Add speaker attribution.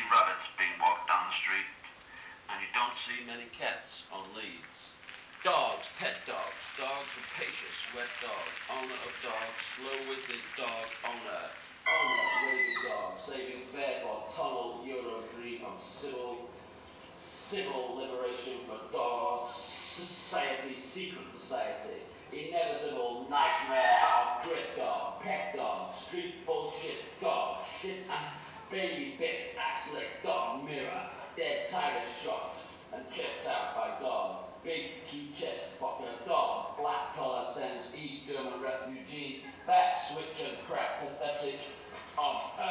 Speaker 1: rabbits being walked down the street, and you don't see many cats on leads. Dogs, pet dogs, dogs rapacious, wet dogs, owner of dogs, slow-witted dog owner, owner, rated dog, saving fare for tunnel Euro dream of civil liberation for dogs, society, secret society, inevitable nightmare of grit dog, pet dog, street bullshit dog, shit and baby bit, ass lick dog, mirror, dead tiger shot and checked out by dog, big T-chest fucker dog, black collar sends East German refugee, back switch and crack pathetic of